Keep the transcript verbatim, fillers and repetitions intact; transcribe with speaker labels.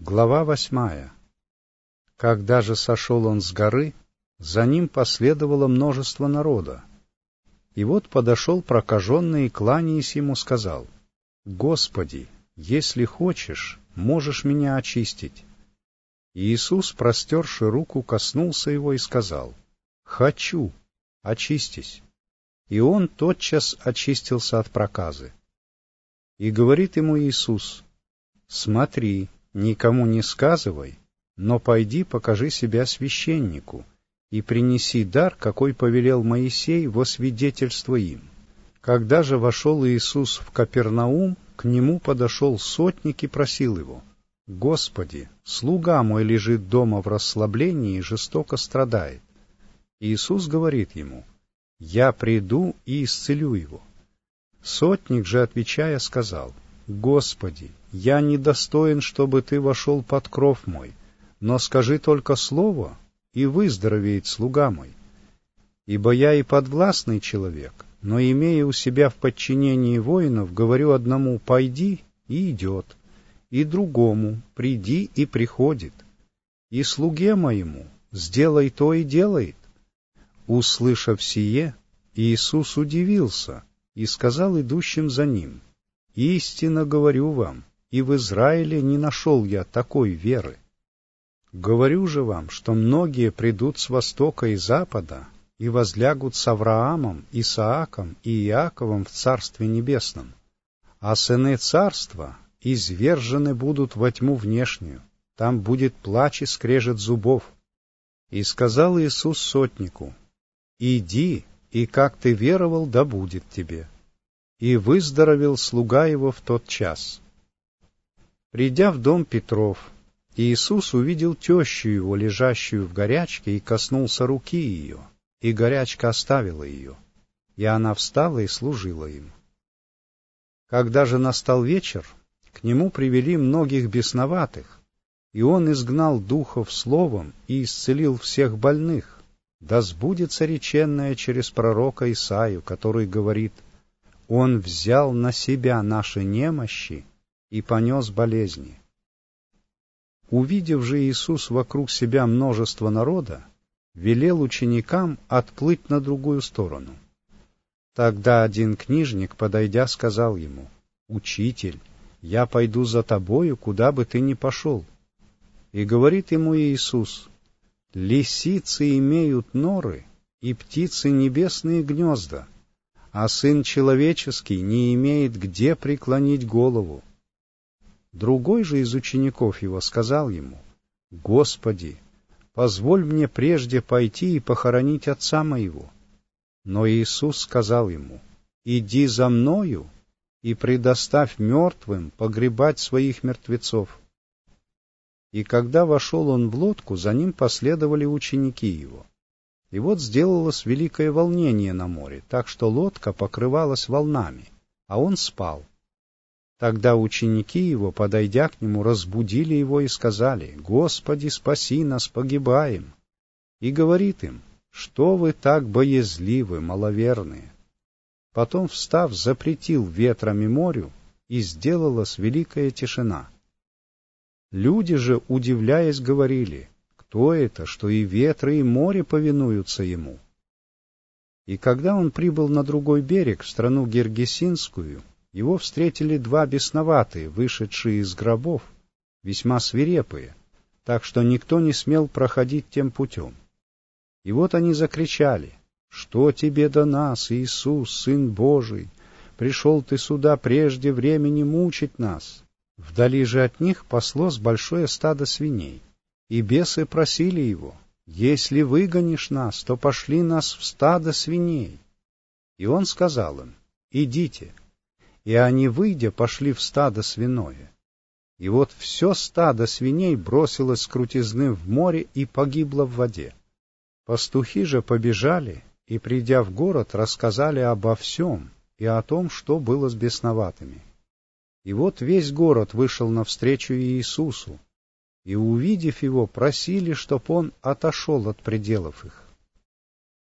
Speaker 1: Глава восьмая. Когда же сошел он с горы, за ним последовало множество народа. И вот подошел прокаженный и, кланяясь ему, сказал: «Господи, если хочешь, можешь меня очистить». И Иисус, простерши руку, коснулся его и сказал: «Хочу, очистись». И он тотчас очистился от проказы. И говорит ему Иисус: «Смотри, никому не сказывай, но пойди покажи себя священнику и принеси дар, какой повелел Моисей, во свидетельство им». Когда же вошел Иисус в Капернаум, к нему подошел сотник и просил его: «Господи, слуга мой лежит дома в расслаблении и жестоко страдает». Иисус говорит ему: «Я приду и исцелю его». Сотник же, отвечая, сказал: «Господи, я недостоин, чтобы ты вошел под кров мой, но скажи только слово, и выздоровеет слуга мой. Ибо я и подвластный человек, но, имея у себя в подчинении воинов, говорю одному: пойди, и идет, и другому: приди, и приходит, и слуге моему: сделай то, и делает». Услышав сие, Иисус удивился и сказал идущим за ним: «Истинно говорю вам, и в Израиле не нашел я такой веры. Говорю же вам, что многие придут с востока и запада и возлягут с Авраамом, Исааком и Иаковом в Царстве Небесном, а сыны Царства извержены будут во тьму внешнюю, там будет плач и скрежет зубов». И сказал Иисус сотнику: «Иди, и как ты веровал, да будет тебе». И выздоровел слуга его в тот час. Придя в дом Петров, Иисус увидел тещу его, лежащую в горячке, и коснулся руки ее, и горячка оставила ее, и она встала и служила им. Когда же настал вечер, к нему привели многих бесноватых, и он изгнал духов словом и исцелил всех больных, да сбудется реченное через пророка Исаию, который говорит: «Он взял на себя наши немощи и понес болезни». Увидев же Иисус вокруг себя множество народа, велел ученикам отплыть на другую сторону. Тогда один книжник, подойдя, сказал ему: «Учитель, я пойду за тобою, куда бы ты ни пошел». И говорит ему Иисус: «Лисицы имеют норы, и птицы небесные гнезда, а Сын Человеческий не имеет где преклонить голову». Другой же из учеников его сказал ему: «Господи, позволь мне прежде пойти и похоронить отца моего». Но Иисус сказал ему: «Иди за мною и предоставь мертвым погребать своих мертвецов». И когда вошел он в лодку, за ним последовали ученики его. И вот сделалось великое волнение на море, так что лодка покрывалась волнами, а он спал. Тогда ученики его, подойдя к нему, разбудили его и сказали: «Господи, спаси нас, погибаем!» И говорит им: «Что вы так боязливы, маловерные?» Потом, встав, запретил ветрам и морю, и сделалась великая тишина. Люди же, удивляясь, говорили: «Кто это, что и ветры, и море повинуются ему?» И когда он прибыл на другой берег, в страну Гергесинскую, его встретили два бесноватые, вышедшие из гробов, весьма свирепые, так что никто не смел проходить тем путем. И вот они закричали: «Что тебе до нас, Иисус, Сын Божий? Пришел ты сюда прежде времени мучить нас». Вдали же от них паслось большое стадо свиней, и бесы просили его: «Если выгонишь нас, то пошли нас в стадо свиней». И он сказал им: «Идите». И они, выйдя, пошли в стадо свиное. И вот все стадо свиней бросилось с крутизны в море и погибло в воде. Пастухи же побежали и, придя в город, рассказали обо всем и о том, что было с бесноватыми. И вот весь город вышел навстречу Иисусу, и, увидев его, просили, чтоб он отошел от пределов их.